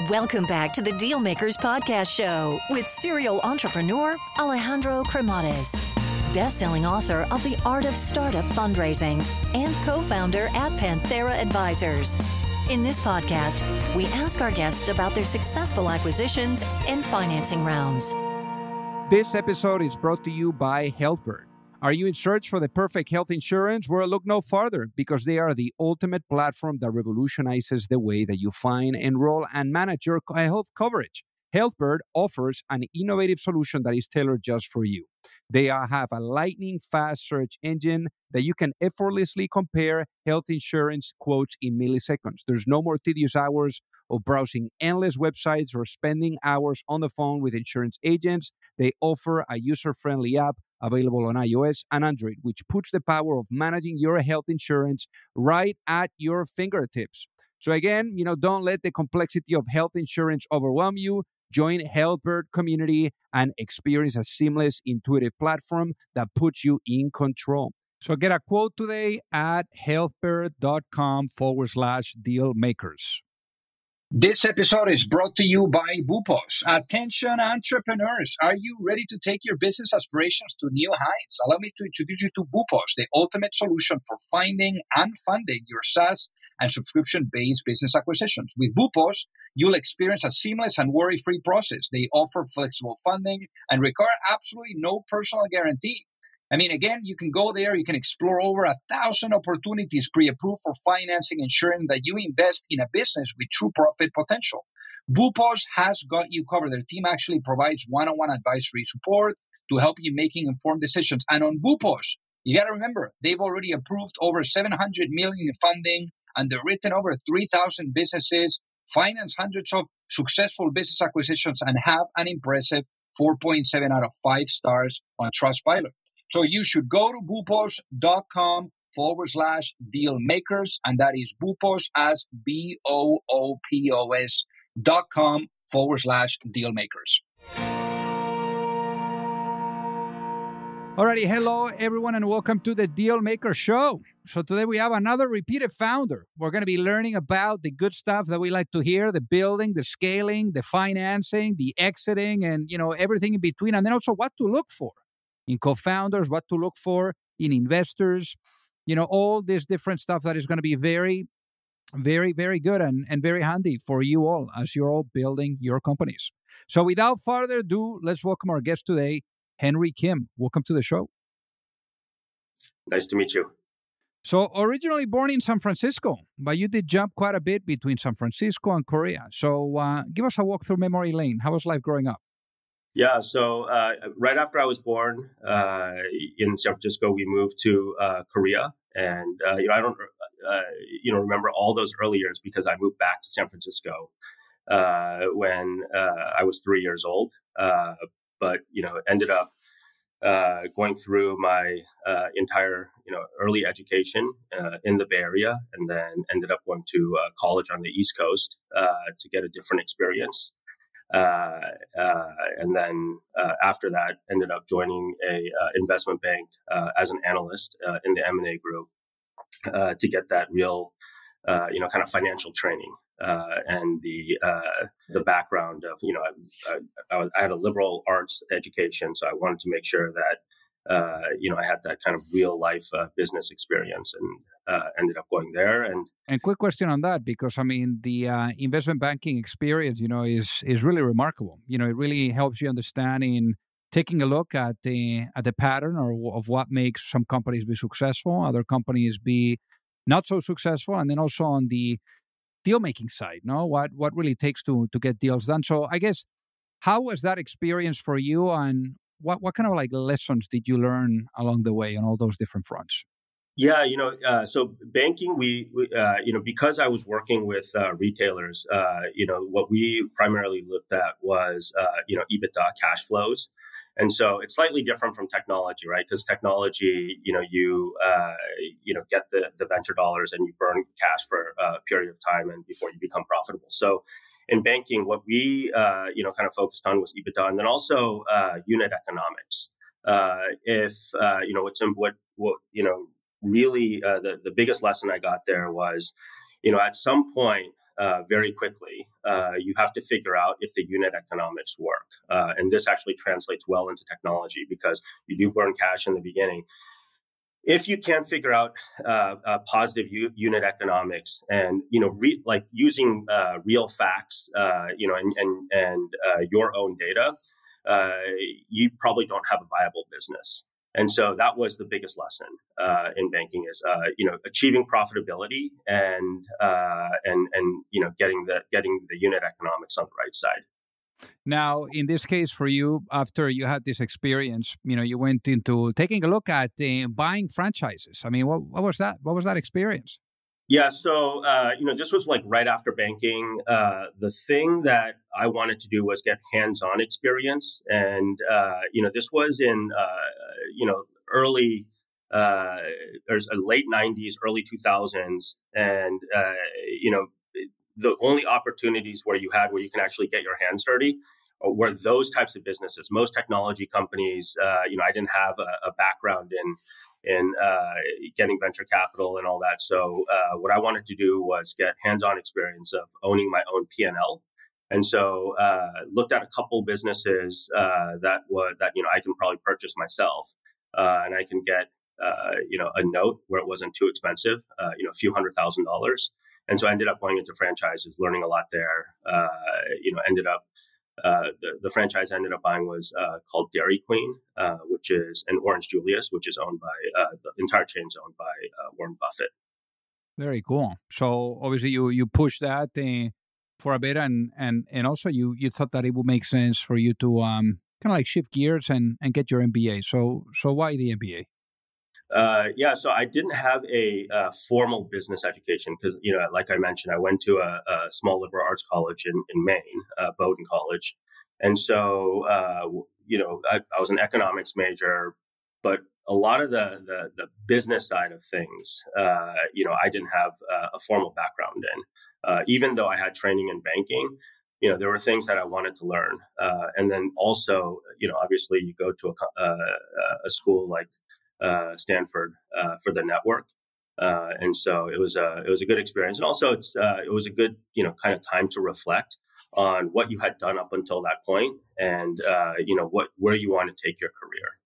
Welcome back to the Dealmakers Podcast Show with serial entrepreneur Alejandro Cremades, best-selling author of The Art of Startup Fundraising and co-founder at Panthera Advisors. In this podcast, we ask our guests about their successful acquisitions and financing rounds. This episode is brought to you by HealthBird. Are you in search for the perfect health insurance? Well, look no farther, because they are the ultimate platform that revolutionizes the way that you find, enroll, and manage your health coverage. HealthBird offers an innovative solution that is tailored just for you. They have a lightning-fast search engine that you can effortlessly compare health insurance quotes in milliseconds. There's no more tedious hours of browsing endless websites or spending hours on the phone with insurance agents. They offer a user-friendly app available on iOS and Android, which puts the power of managing your health insurance right at your fingertips. So again, don't let the complexity of health insurance overwhelm you. Join HealthBird community and experience a seamless, intuitive platform that puts you in control. So get a quote today at healthbird.com/dealmakers. This episode is brought to you by Bupos. Attention entrepreneurs, are you ready to take your business aspirations to new heights? Allow me to introduce you to Bupos, the ultimate solution for finding and funding your SaaS and subscription-based business acquisitions. With Bupos, you'll experience a seamless and worry-free process. They offer flexible funding and require absolutely no personal guarantee. Again, you can go there, you can explore over 1,000 opportunities pre-approved for financing, ensuring that you invest in a business with true profit potential. Bupos has got you covered. Their team actually provides one-on-one advisory support to help you making informed decisions. And on Bupos, you got to remember, they've already approved over $700 million in funding, underwritten over 3,000 businesses, financed hundreds of successful business acquisitions, and have an impressive 4.7 out of 5 stars on Trustpilot. So you should go to Bupos.com/dealmakers, and that is Bupos as BOOPOS.com/dealmakers. Alrighty, hello everyone, and welcome to the Dealmaker Show. So today we have another repeated founder. We're going to be learning about the good stuff that we like to hear: the building, the scaling, the financing, the exiting, and everything in between, and then also what to look for in co-founders, what to look for in investors, all this different stuff that is going to be very, very, very good and very handy for you all as you're all building your companies. So without further ado, let's welcome our guest today, Henry Kim. Welcome to the show. Nice to meet you. So originally born in San Francisco, but you did jump quite a bit between San Francisco and Korea. So give us a walk through memory lane. How was life growing up? Yeah, so right after I was born in San Francisco, we moved to Korea, and I don't remember all those early years because I moved back to San Francisco when I was 3 years old. But ended up going through my entire early education in the Bay Area, and then ended up going to college on the East Coast to get a different experience. And then after that, ended up joining a investment bank as an analyst in the M&A group to get that real, kind of financial training and the background of I had a liberal arts education, so I wanted to make sure that I had that kind of real life business experience, and ended up going there. And quick question on that, because the investment banking experience, is really remarkable. It really helps you understand in taking a look at the pattern of what makes some companies be successful, other companies be not so successful, and then also on the deal making side, what really takes to get deals done. So I guess, how was that experience for you, and what kind of lessons did you learn along the way on all those different fronts? Yeah, so banking, we because I was working with retailers, what we primarily looked at was, EBITDA, cash flows. And so it's slightly different from technology, right? Because technology, you get the venture dollars and you burn cash for a period of time and before you become profitable. So in banking, what we, kind of focused on was EBITDA, and then also unit economics. Really, the biggest lesson I got there was, at some point, very quickly, you have to figure out if the unit economics work. And this actually translates well into technology because you do burn cash in the beginning. If you can't figure out positive unit economics and, like using real facts, and your own data, you probably don't have a viable business. And so that was the biggest lesson in banking is, achieving profitability and getting the unit economics on the right side. Now, in this case for you, after you had this experience, you went into taking a look at buying franchises. I mean, what was that? What was that experience? Yeah, so, this was like right after banking. The thing that I wanted to do was get hands-on experience. And, this was in, early or late 90s, early 2000s. And, the only opportunities where you can actually get your hands dirty were those types of businesses. Most technology companies, I didn't have a background in getting venture capital and all that. So what I wanted to do was get hands-on experience of owning my own P&L. And so looked at a couple businesses that I can probably purchase myself, and I can get a note where it wasn't too expensive, a few $100,000. And so I ended up going into franchises, learning a lot there. The franchise I ended up buying was called Dairy Queen, which is an Orange Julius, which is owned by the entire chain's owned by Warren Buffett. Very cool. So obviously you pushed that for a bit, and also you thought that it would make sense for you to kind of like shift gears and get your MBA. So why the MBA? So I didn't have a formal business education because, like I mentioned, I went to a small liberal arts college in Maine, Bowdoin College. And so, I was an economics major, but a lot of the business side of things, I didn't have a formal background in. Even though I had training in banking, there were things that I wanted to learn. And then also, obviously you go to a school like Stanford for the network, and so it was a good experience, and also it was a good kind of time to reflect on what you had done up until that point, and where you want to take your career.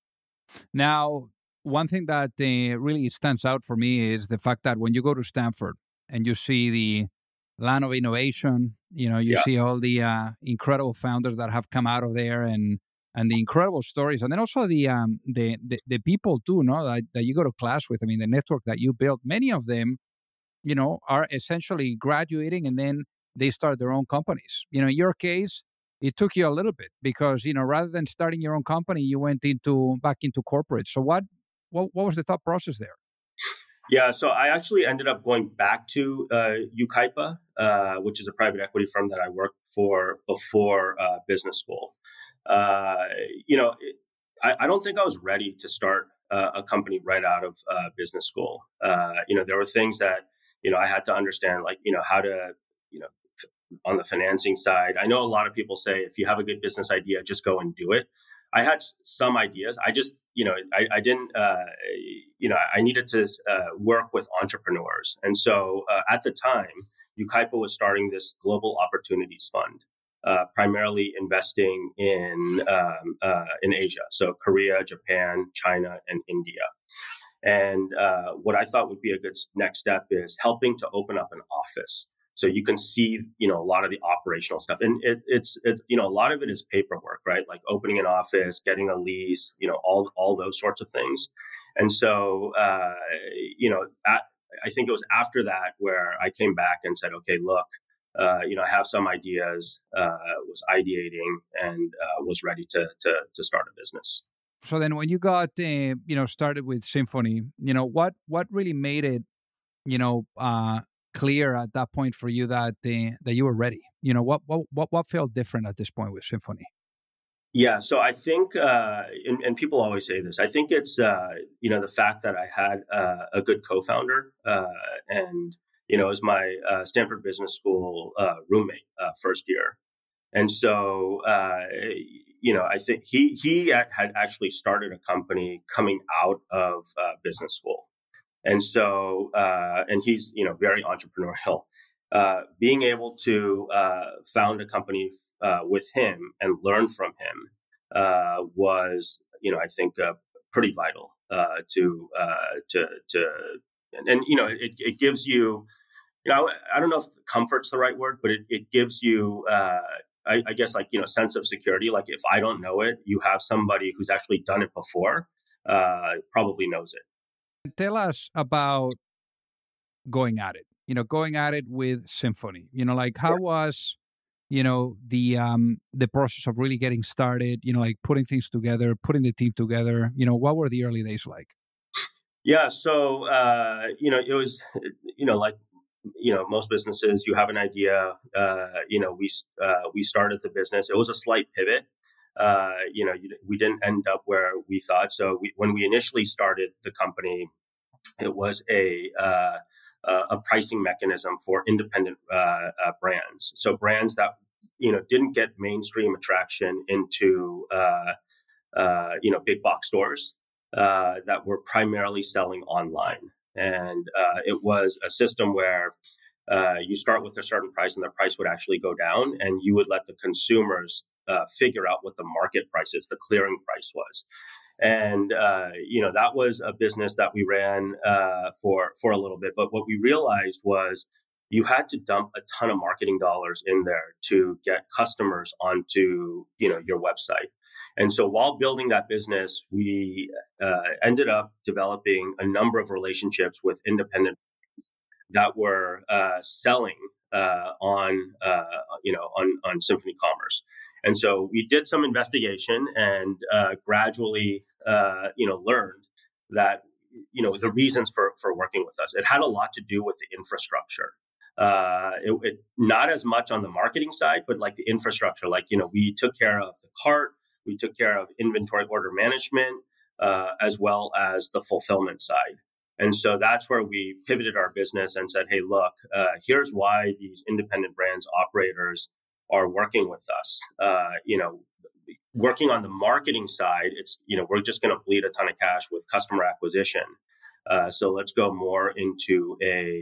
Now, one thing that really stands out for me is the fact that when you go to Stanford and you see the land of innovation, you see all the incredible founders that have come out of there, and the incredible stories, and then also the people too, that you go to class with. I mean, the network that you built, many of them, are essentially graduating and then they start their own companies. In your case, it took you a little bit because rather than starting your own company, you went back into corporate. So what was the thought process there? Yeah, so I actually ended up going back to Yucaipa, which is a private equity firm that I worked for before business school. I don't think I was ready to start a company right out of business school. There were things that, I had to understand, like, how to, on the financing side. I know a lot of people say, if you have a good business idea, just go and do it. I had some ideas. I just, I didn't, I needed to work with entrepreneurs. And so at the time, Yucaipa was starting this Global Opportunities Fund. Primarily investing in Asia, so Korea, Japan, China, and India. And what I thought would be a good next step is helping to open up an office, so you can see, a lot of the operational stuff. And it's a lot of it is paperwork, right? Like opening an office, getting a lease, all those sorts of things. And so, I think it was after that where I came back and said, okay, look. I have some ideas, was ideating, and was ready to start a business. So then when you got, started with Symphony, what really made it, clear at that point for you that you were ready? What felt different at this point with Symphony? Yeah, so I think, and people always say this, I think it's, the fact that I had a good co-founder, and it was my Stanford Business School roommate first year. And so, I think he had actually started a company coming out of business school. And so, and he's, very entrepreneurial. being able to found a company with him and learn from him was, I think, pretty vital to and it gives you, I don't know if comfort's the right word, but it gives you, I guess, like, sense of security. Like, if I don't know it, you have somebody who's actually done it before, probably knows it. Tell us about going at it with Symphony. Like, how was, the process of really getting started, like putting things together, putting the team together, what were the early days like? Yeah. So, it was, like, most businesses, you have an idea. We started the business. It was a slight pivot. We didn't end up where we thought. So when we initially started the company, it was a pricing mechanism for independent brands. So brands that didn't get mainstream attraction into big box stores that were primarily selling online. And it was a system where you start with a certain price and the price would actually go down, and you would let the consumers figure out what the market price is, the clearing price was. And, that was a business that we ran for a little bit. But what we realized was you had to dump a ton of marketing dollars in there to get customers onto, your website. And so while building that business, we ended up developing a number of relationships with independent that were selling on Symphony Commerce. And so we did some investigation and gradually, learned that, the reasons for working with us. It had a lot to do with the infrastructure. It not as much on the marketing side, but like the infrastructure. Like, we took care of the cart. We took care of inventory order management, as well as the fulfillment side. And so that's where we pivoted our business and said, hey, look, here's why these independent brands operators are working with us. Working on the marketing side, it's, we're just going to bleed a ton of cash with customer acquisition. So let's go more into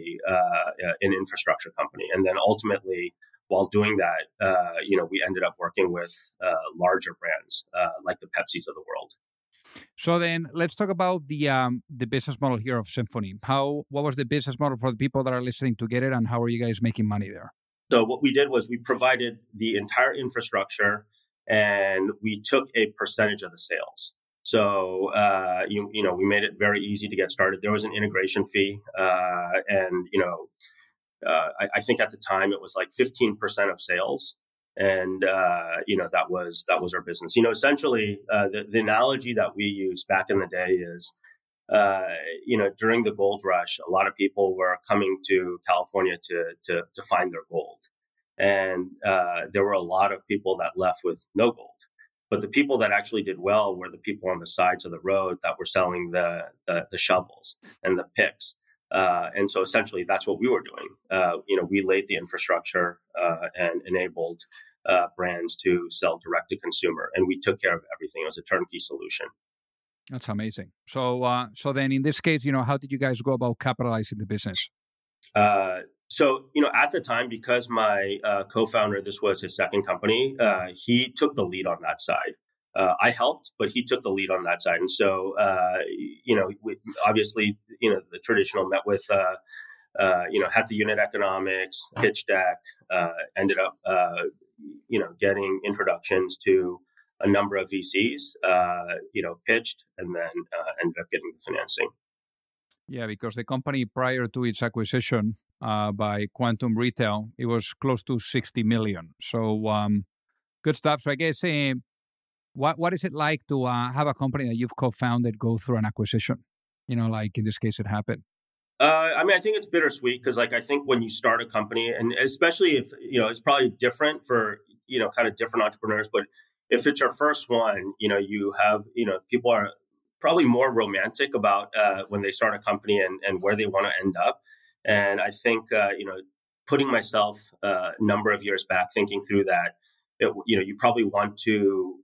an infrastructure company. And then ultimately, while doing that, we ended up working with larger brands like the Pepsis of the world. So then let's talk about the business model here of Symphony. What was the business model for the people that are listening to get it, and how are you guys making money there? So what we did was we provided the entire infrastructure, and we took a percentage of the sales. So, we made it very easy to get started. There was an integration fee, and I think at the time it was like 15% of sales. And, that was our business. Essentially, the analogy that we used back in the day is, during the gold rush, a lot of people were coming to California to find their gold. And there were a lot of people that left with no gold. But the people that actually did well were the people on the sides of the road that were selling the shovels and the picks. And so essentially that's what we were doing. We laid the infrastructure and enabled brands to sell direct to consumer, and we took care of everything. It was a turnkey solution. That's amazing. So then in this case, how did you guys go about capitalizing the business? So, at the time, because my co-founder, this was his second company, he took the lead on that side. I helped, but he took the lead on that side. And so, we obviously, the traditional met with, had the unit economics, pitch deck, ended up, getting introductions to a number of VCs, pitched, and then ended up getting the financing. Yeah, because the company prior to its acquisition by Quantum Retail, it was close to 60 million. So good stuff. So I guess, what is it like to have a company that you've co-founded go through an acquisition? Like in this case, it happened. I think it's bittersweet because, I think when you start a company, and especially if, it's probably different for, kind of different entrepreneurs, but if it's your first one, you have, people are probably more romantic about when they start a company and where they want to end up. And I think, putting myself a number of years back, thinking through that, you probably want to,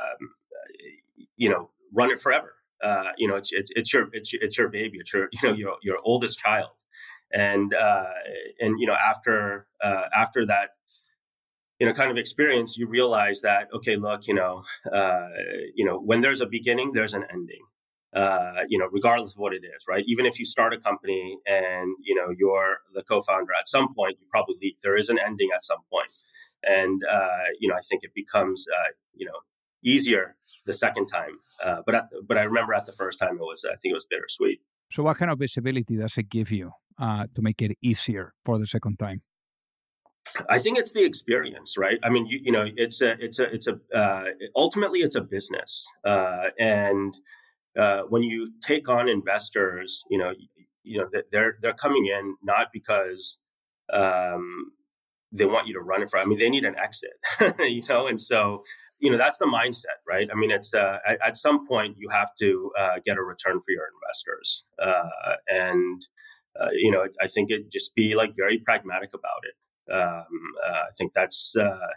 run it forever. It's your baby, it's your oldest child. And after that, kind of experience, you realize that, okay, look, when there's a beginning, there's an ending. Regardless of what it is, right? Even if you start a company and, you're the co-founder, at some point, you probably leave. There is an ending at some point. And, I think it becomes, easier the second time. But I remember at the first time, I think it was bittersweet. So what kind of visibility does it give you to make it easier for the second time? I think it's the experience, right? I mean, ultimately it's a business. And when you take on investors, they're coming in not because they want you to run it for. I mean, they need an exit, and so that's the mindset, right? I mean, it's at some point you have to get a return for your investors, I think it just be like very pragmatic about it. I think that's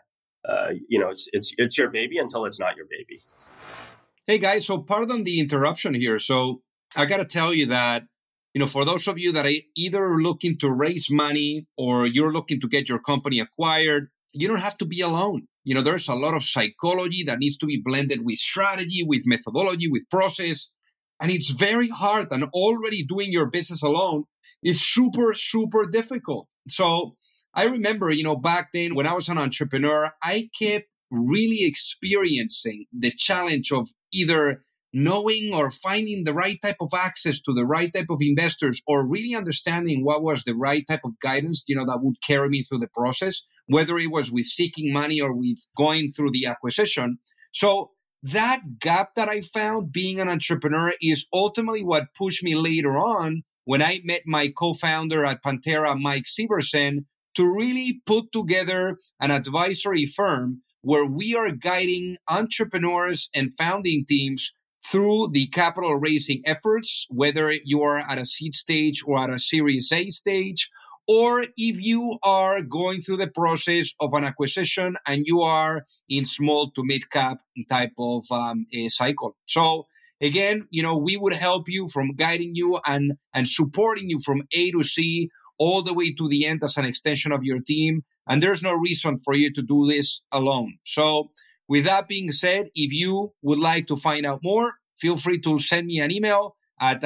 it's your baby until it's not your baby. Hey guys, so pardon the interruption here. So I got to tell you that, for those of you that are either looking to raise money or you're looking to get your company acquired, you don't have to be alone. There's a lot of psychology that needs to be blended with strategy, with methodology, with process. And it's very hard. And already doing your business alone is super, super difficult. So I remember, back then when I was an entrepreneur, I kept really experiencing the challenge of either knowing or finding the right type of access to the right type of investors, or really understanding what was the right type of guidance, that would carry me through the process, whether it was with seeking money or with going through the acquisition. So that gap that I found being an entrepreneur is ultimately what pushed me later on when I met my co-founder at Pantera, Mike Severson, to really put together an advisory firm where we are guiding entrepreneurs and founding teams through the capital raising efforts, whether you are at a seed stage or at a Series A stage, or if you are going through the process of an acquisition and you are in small to mid cap type of cycle. So again, we would help you from guiding you and supporting you from A to C all the way to the end as an extension of your team. And there's no reason for you to do this alone. So with that being said, if you would like to find out more, feel free to send me an email at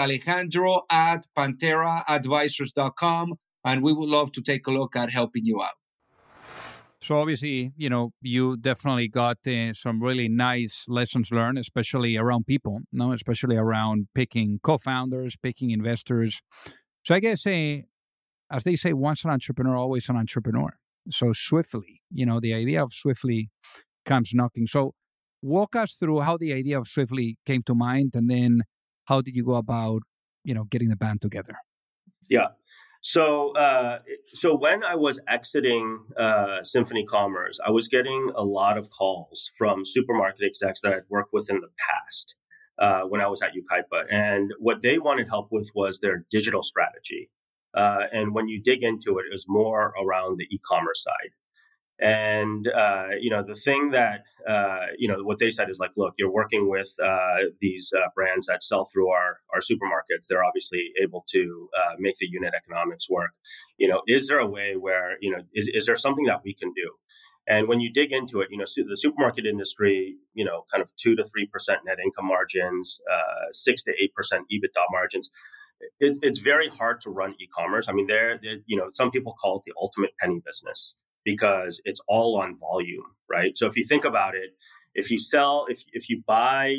alejandro@panteraadvisors.com, and we would love to take a look at helping you out. So obviously, you definitely got some really nice lessons learned, especially around people, especially around picking co-founders, picking investors. So I guess, as they say, once an entrepreneur, always an entrepreneur. So Swiftly, the idea of Swiftly comes knocking. So walk us through how the idea of Swiftly came to mind, and then how did you go about, getting the band together? Yeah. So when I was exiting Symphony Commerce, I was getting a lot of calls from supermarket execs that I'd worked with in the past when I was at Yucaipa. And what they wanted help with was their digital strategy. And when you dig into it, it was more around the e-commerce side. And, the thing that, what they said is like, look, you're working with these brands that sell through our supermarkets. They're obviously able to make the unit economics work. Is there a way where, is there something that we can do? And when you dig into it, the supermarket industry, kind of 2 to 3% net income margins, 6 to 8% EBITDA margins. It's very hard to run e-commerce. I mean, some people call it the ultimate penny business, because it's all on volume, right? So if you think about it, if you buy,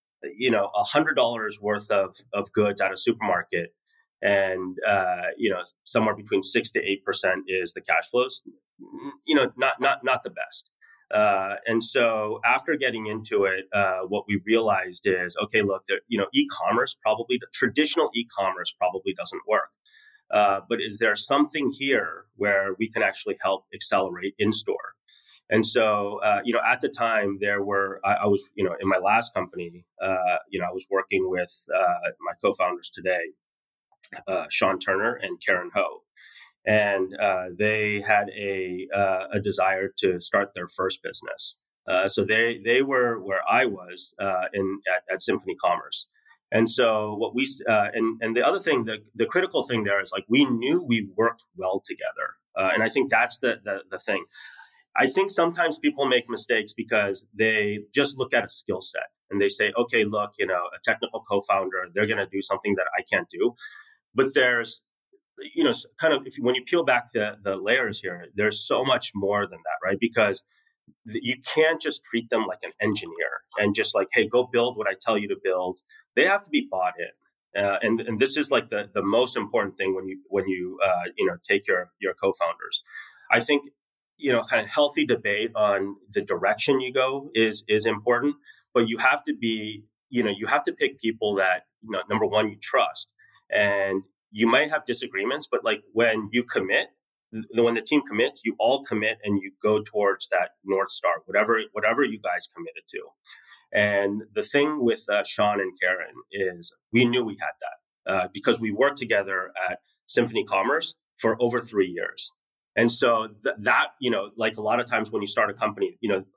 $100 worth of goods at a supermarket, and somewhere between 6 to 8% is the cash flows, not the best. And so after getting into it, what we realized is, okay, look, traditional e-commerce probably doesn't work. But is there something here where we can actually help accelerate in-store? And so, at the time I was, in my last company, I was working with my co-founders today, Sean Turner and Karen Ho. And they had a desire to start their first business. So they were where I was at Symphony Commerce. And so what we and the other thing, the critical thing there is like we knew we worked well together, and I think that's the thing. I think sometimes people make mistakes because they just look at a skill set and they say, okay, look, a technical co-founder, they're going to do something that I can't do. But there's, kind of when you peel back the layers here, there's so much more than that, right? Because you can't just treat them like an engineer and just like, hey, go build what I tell you to build. They have to be bought in. And this is like the most important thing when you take your co-founders. I think, kind of healthy debate on the direction you go is important, but you have to be, you have to pick people that, number one, you trust. And you might have disagreements, but like when you commit, when the team commits, you all commit and you go towards that North Star, whatever you guys committed to. And the thing with Sean and Karen is we knew we had that because we worked together at Symphony Commerce for over 3 years. And so that, like a lot of times when you start a company,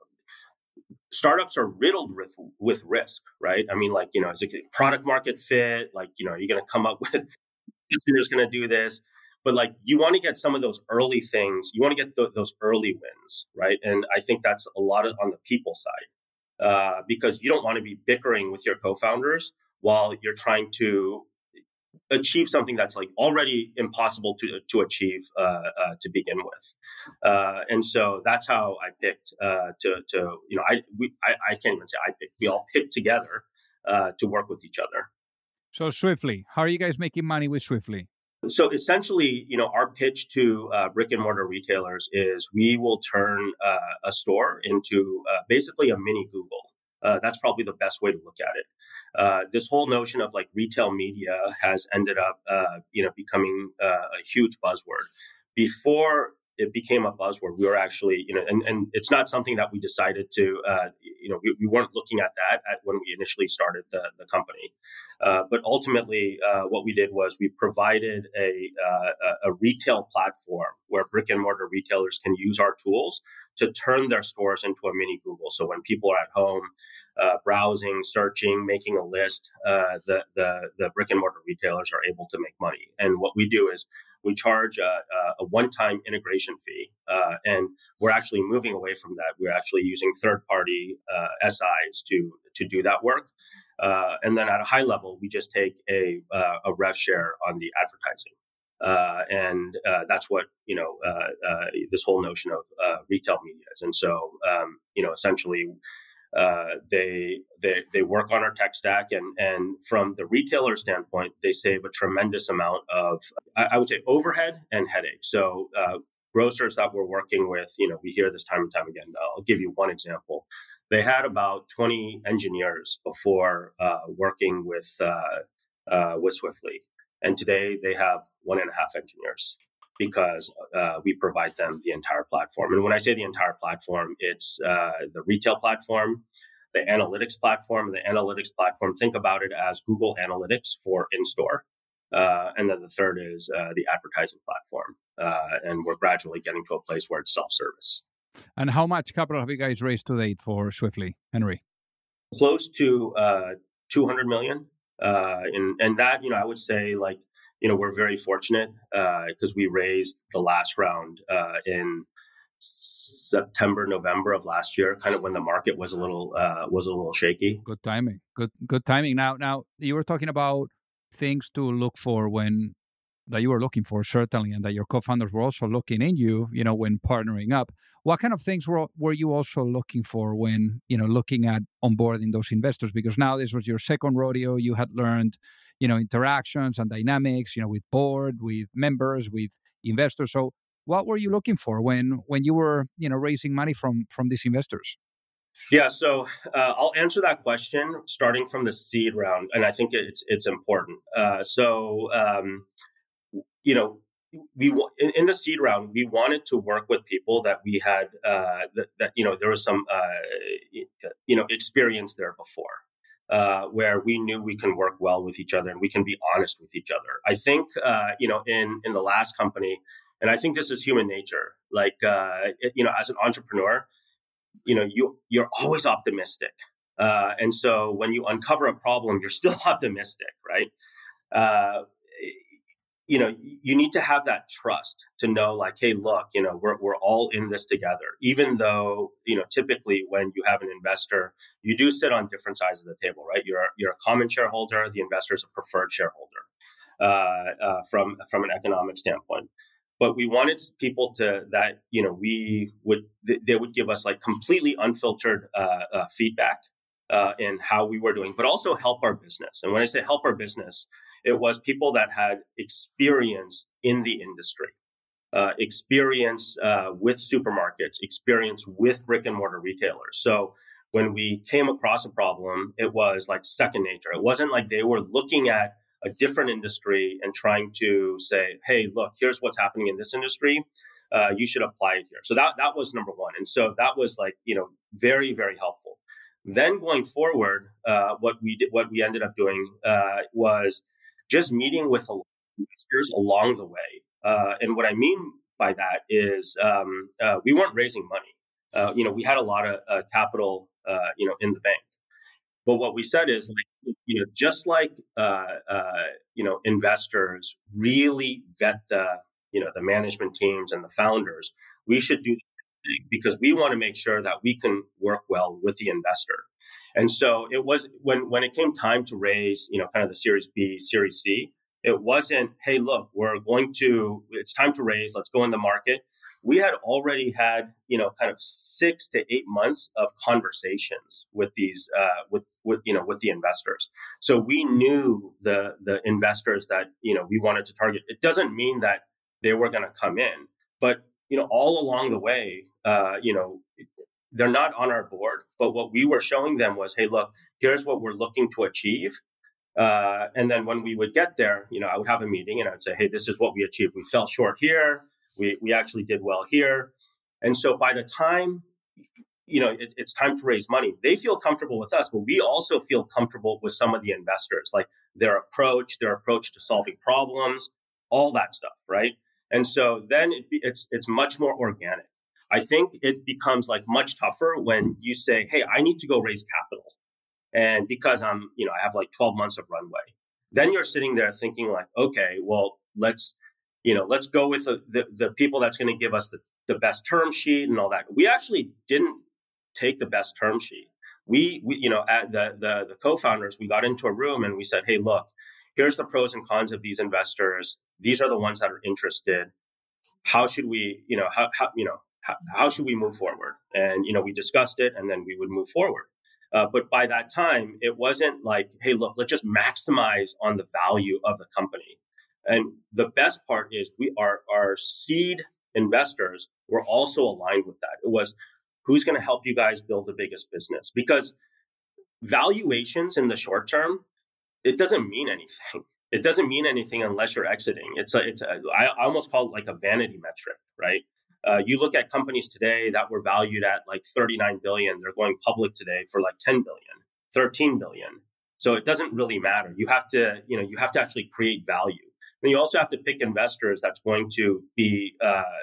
startups are riddled with risk, right? I mean, like, is it product market fit? Like, are you going to come up with, customers going to do this? But like, you want to get some of those early things. You want to get those early wins, right? And I think that's a lot on the people side because you don't want to be bickering with your co-founders while you're trying to achieve something that's like already impossible to achieve to begin with. And so that's how I picked I can't even say I picked. We all picked together to work with each other. So Swiftly, how are you guys making money with Swiftly? So essentially, our pitch to brick and mortar retailers is we will turn a store into basically a mini Google. That's probably the best way to look at it. This whole notion of like retail media has ended up, becoming a huge buzzword. Before it became a buzzword, we were actually, and it's not something that we decided to, we weren't looking at that when we initially started the company. But ultimately, what we did was we provided a retail platform where brick and mortar retailers can use our tools to turn their stores into a mini Google. So when people are at home, browsing, searching, making a list, the brick and mortar retailers are able to make money. And what we do is we charge a one-time integration fee, and we're actually moving away from that. We're actually using third-party SIs to do that work. And then at a high level, we just take a rev share on the advertising. And that's what, this whole notion of retail media is. And so, essentially, they work on our tech stack, and from the retailer standpoint, they save a tremendous amount of, I would say, overhead and headache. So grocers that we're working with, we hear this time and time again. I'll give you one example. They had about 20 engineers before working with Swiftly. And today they have 1.5 engineers because we provide them the entire platform. And when I say the entire platform, it's the retail platform, the analytics platform. And the analytics platform, think about it as Google Analytics for in-store. And then the third is the advertising platform. And we're gradually getting to a place where it's self-service. And how much capital have you guys raised to date for Swiftly, Henry? Close to $200 million. And that, I would say like, we're very fortunate because we raised the last round in September, November of last year, kind of when the market was a little shaky. Good timing. Good timing. Now you were talking about things to look for that you were looking for, certainly, and that your co-founders were also looking in you, when partnering up. What kind of things were you also looking for when, looking at onboarding those investors? Because now this was your second rodeo. You had learned, interactions and dynamics, with board, with members, with investors. So what were you looking for when you were, raising money from these investors? Yeah, so I'll answer that question starting from the seed round, and I think it's important. We in the seed round, we wanted to work with people that we had that there was some experience there before, where we knew we can work well with each other and we can be honest with each other. I think in the last company, and I think this is human nature. Like as an entrepreneur, you're always optimistic. And so when you uncover a problem, you're still optimistic, right? You need to have that trust to know, like, hey, look, we're all in this together. Even though, typically when you have an investor, you do sit on different sides of the table, right? You're a common shareholder. The investor is a preferred shareholder from an economic standpoint. But we wanted people they would give us like completely unfiltered feedback in how we were doing, but also help our business. And when I say help our business, it was people that had experience in the industry, experience with supermarkets, experience with brick and mortar retailers. So when we came across a problem, it was like second nature. It wasn't like they were looking at a different industry and trying to say, hey, look, here's what's happening in this industry. You should apply it here. So that was number one. And so that was like, very, very helpful. Then going forward, what we ended up doing was just meeting with investors along the way. And what I mean by that is we weren't raising money. We had a lot of capital, in the bank. But what we said is, just like investors really vet the management teams and the founders, we should do because we want to make sure that we can work well with the investor. And so it was when it came time to raise, kind of the Series B, Series C, it wasn't, hey, look, it's time to raise, let's go in the market. We had already had, kind of 6 to 8 months of conversations with these, with the investors. So we knew the investors that, we wanted to target. It doesn't mean that they were going to come in, but, all along the way, they're not on our board, but what we were showing them was, hey, look, here's what we're looking to achieve. And then when we would get there, I would have a meeting and I would say, hey, this is what we achieved. We fell short here. We actually did well here. And so by the time, it's time to raise money, they feel comfortable with us, but we also feel comfortable with some of the investors, like their approach to solving problems, all that stuff, right? And so then it's much more organic. I think it becomes like much tougher when you say, hey, I need to go raise capital. And because I have like 12 months of runway, then you're sitting there thinking like, okay, well, let's go with the people that's going to give us the best term sheet and all that. We actually didn't take the best term sheet. We at the co-founders, we got into a room and we said, hey, look, here's the pros and cons of these investors. These are the ones that are interested. How should we, how should we move forward? And, we discussed it and then we would move forward. But by that time, it wasn't like, hey, look, let's just maximize on the value of the company. And the best part is our seed investors were also aligned with that. It was, who's going to help you guys build the biggest business? Because valuations in the short term, it doesn't mean anything. It doesn't mean anything unless you're exiting. I almost call it like a vanity metric, right? You look at companies today that were valued at like 39 billion. They're going public today for like 10 billion, 13 billion. So it doesn't really matter. You have to actually create value. Then you also have to pick investors that's going to be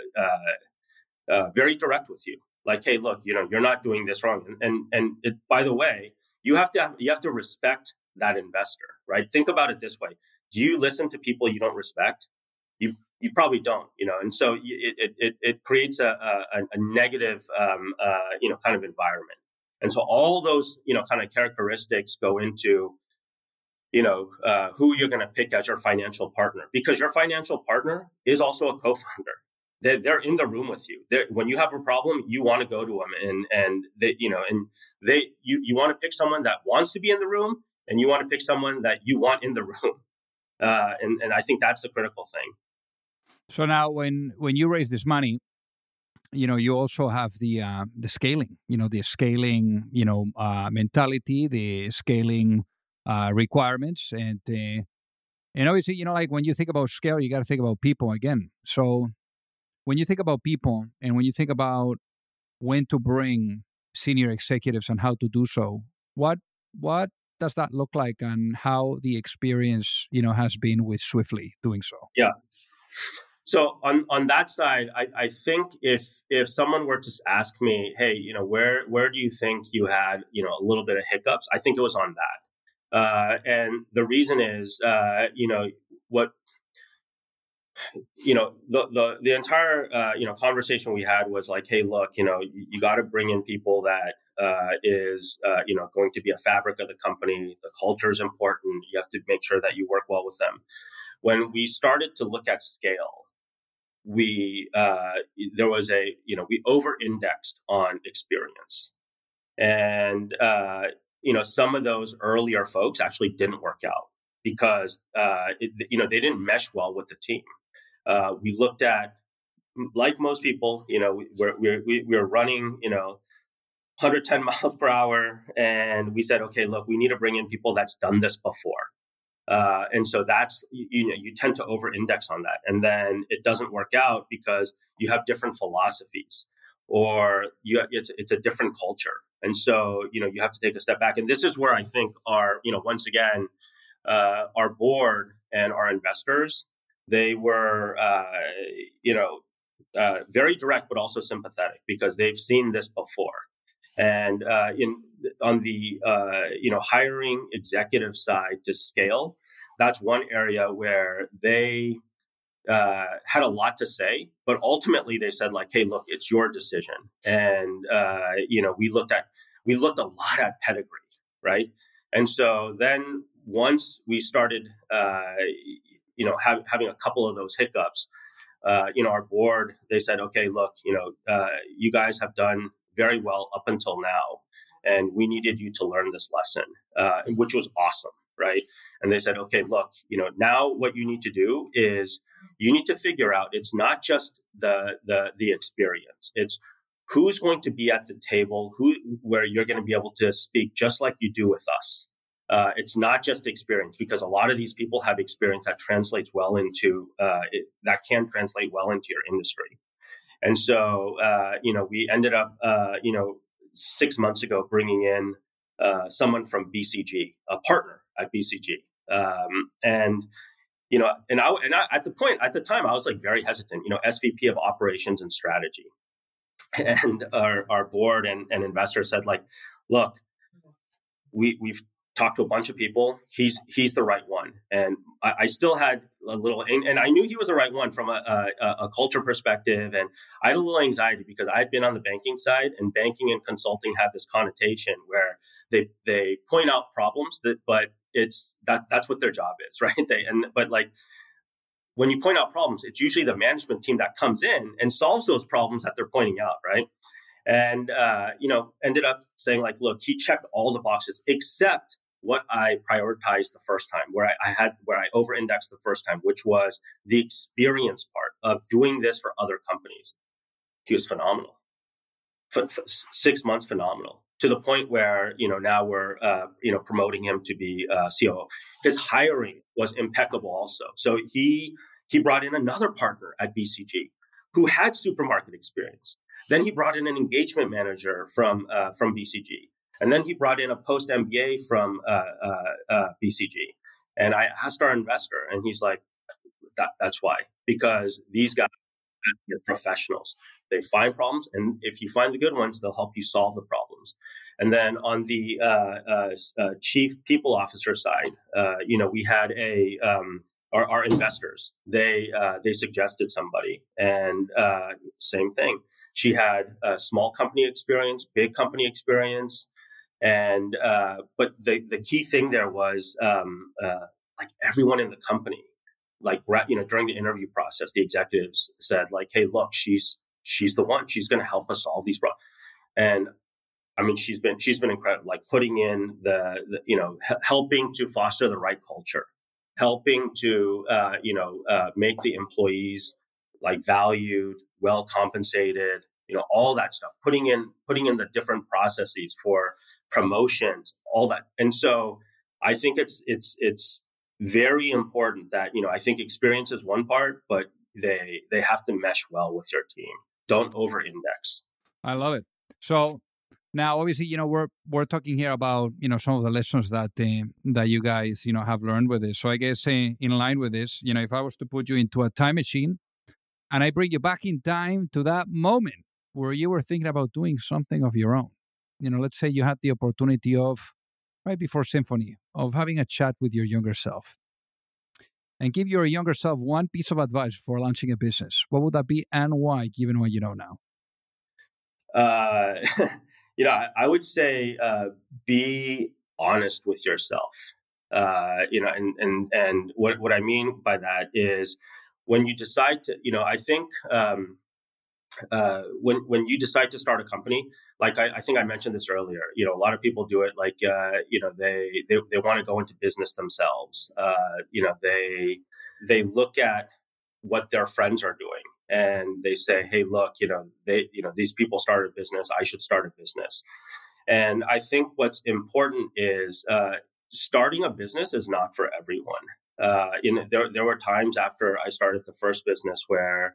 very direct with you. Like, hey, look, you're not doing this wrong. And by the way, you have to respect that investor, right? Think about it this way. Do you listen to people you don't respect? You probably don't, and so it creates a negative, kind of environment. And so all those, kind of characteristics go into, who you're going to pick as your financial partner, because your financial partner is also a co-founder. They're in the room with you. When you have a problem, you want to go to them, and you want to pick someone that wants to be in the room, and you want to pick someone that you want in the room. And I think that's the critical thing. So now when you raise this money, you also have the scaling, the scaling, mentality, the scaling requirements. And obviously, like when you think about scale, you got to think about people again. So when you think about people and when you think about when to bring senior executives and how to do so, what does that look like and how the experience, has been with Swiftly doing so? Yeah. So on that side, I think if someone were to ask me, hey, where do you think you had, a little bit of hiccups? I think it was on that. And the reason is, what, the entire, conversation we had was like, hey, look, you got to bring in people that is going to be a fabric of the company. The culture is important. You have to make sure that you work well with them. When we started to look at scale, we over-indexed on experience, and some of those earlier folks actually didn't work out because they didn't mesh well with the team. We looked at, like most people, we're running 110 miles per hour, and we said, okay, look, we need to bring in people that's done this before. And so that's, you tend to over-index on that. And then it doesn't work out because you have different philosophies or it's a different culture. And so, you have to take a step back. And this is where I think once again, our board and our investors, they were, very direct, but also sympathetic because they've seen this before. And on the hiring executive side to scale, that's one area where they had a lot to say, but ultimately they said like, "Hey, look, it's your decision." And we looked a lot at pedigree, right? And so then once we started, having a couple of those hiccups, our board, they said, "Okay, look, you guys have done very well up until now, and we needed you to learn this lesson," which was awesome, right? And they said, "Okay, look, now what you need to do is you need to figure out it's not just the experience; it's who's going to be at the table, where you're going to be able to speak just like you do with us. It's not just experience, because a lot of these people have experience that translates well into that can translate well into your industry." And so, we ended up, 6 months ago, bringing in someone from BCG, a partner at BCG. And at the time, I was like very hesitant, SVP of operations and strategy. And our board and investors said like, "Look, we've talked to a bunch of people. He's the right one." And I still had a little, and I knew he was the right one from a culture perspective. And I had a little anxiety because I'd been on the banking side, and banking and consulting have this connotation where they point out problems but that's what their job is, right? But when you point out problems, it's usually the management team that comes in and solves those problems that they're pointing out, right? And ended up saying like, look, he checked all the boxes except what I prioritized the first time, where I over-indexed the first time, which was the experience part of doing this for other companies. He was phenomenal. For 6 months, phenomenal, to the point where, now we're, promoting him to be COO. His hiring was impeccable also. So he brought in another partner at BCG who had supermarket experience. Then he brought in an engagement manager from BCG. And then he brought in a post-MBA from BCG. And I asked our investor, and he's like, that's why. Because these guys are professionals. They find problems, and if you find the good ones, they'll help you solve the problems. And then on the chief people officer side, we had our investors. They suggested somebody, and same thing. She had small company experience, big company experience. And but the key thing there was like everyone in the company, during the interview process, the executives said like, "Hey, look, she's the one. She's going to help us solve these problems." And I mean, she's been incredible, like putting in the helping to foster the right culture, helping to make the employees like valued, well compensated, all that stuff, putting in the different processes for promotions, all that. And so I think it's very important that, I think experience is one part, but they have to mesh well with your team. Don't over-index. I love it. So now, obviously, we're talking here about, some of the lessons that you guys, have learned with this. So I guess in line with this, if I was to put you into a time machine And I bring you back in time to that moment where you were thinking about doing something of your own. Let's say you had the opportunity of, right before Symphony, of having a chat with your younger self and give your younger self one piece of advice for launching a business. What would that be and why, given what you know now? I would say be honest with yourself. And what I mean by that is when you decide to, I think when you decide to start a company, like I think I mentioned this earlier, a lot of people do it like, they want to go into business themselves. They look at what their friends are doing and they say, hey, look, these people started a business. I should start a business. And I think what's important is starting a business is not for everyone. There were times after I started the first business where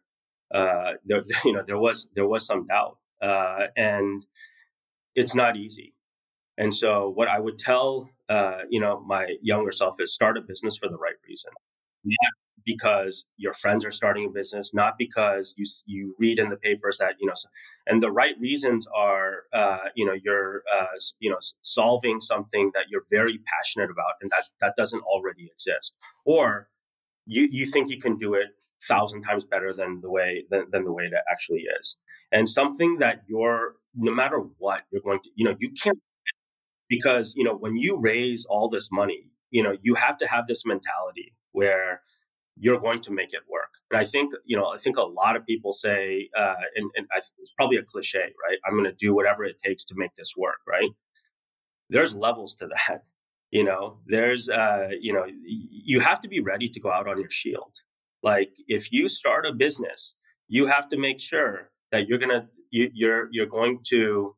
there was some doubt, and it's not easy. And so what I would tell my younger self is start a business for the right reason, not because your friends are starting a business, not because you read in the papers that and the right reasons are you're solving something that you're very passionate about and that doesn't already exist, or you think you can do it 1,000 times better than the way it actually is, and something that no matter what you're going to you can't, because when you raise all this money, you have to have this mentality where you're going to make it work. And I think a lot of people say, and it's probably a cliche, right? I'm going to do whatever it takes to make this work, right? There's levels to that. There's, you have to be ready to go out on your shield. Like if you start a business, you have to make sure that you're going to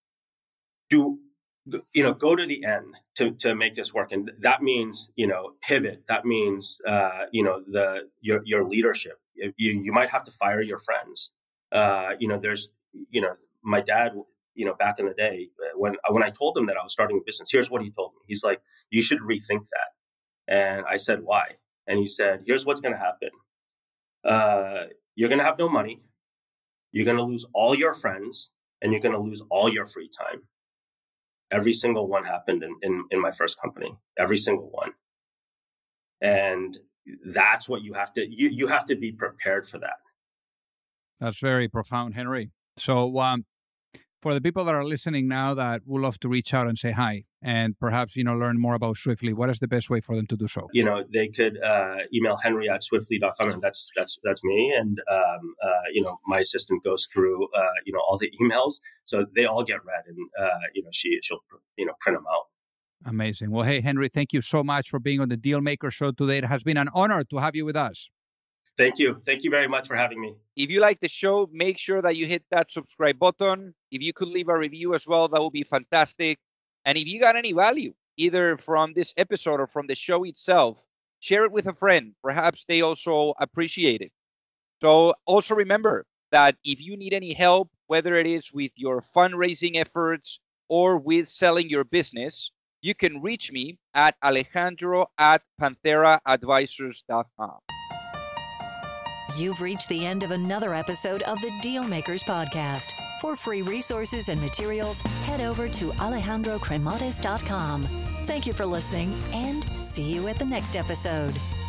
do, go to the end to make this work. And that means, pivot. That means, your leadership. You might have to fire your friends. There's, my dad, back in the day, when I told him that I was starting a business, here's what he told me. He's like, you should rethink that. And I said, why? And he said, here's what's going to happen. You're going to have no money. You're going to lose all your friends and you're going to lose all your free time. Every single one happened in my first company, every single one. And that's what you have to be prepared for that. That's very profound, Henry. So for the people that are listening now that would love to reach out and say hi and perhaps, learn more about Swiftly, what is the best way for them to do so? They could email henry@swiftly.com, and that's me. And, my assistant goes through, all the emails. So they all get read and, she'll print them out. Amazing. Well, hey, Henry, thank you so much for being on the Dealmaker Show today. It has been an honor to have you with us. Thank you. Thank you very much for having me. If you like the show, make sure that you hit that subscribe button. If you could leave a review as well, that would be fantastic. And if you got any value, either from this episode or from the show itself, share it with a friend. Perhaps they also appreciate it. So also remember that if you need any help, whether it is with your fundraising efforts or with selling your business, you can reach me at alejandro@pantheraadvisors.com. You've reached the end of another episode of the Dealmakers Podcast. For free resources and materials, head over to alejandrocremades.com. Thank you for listening and see you at the next episode.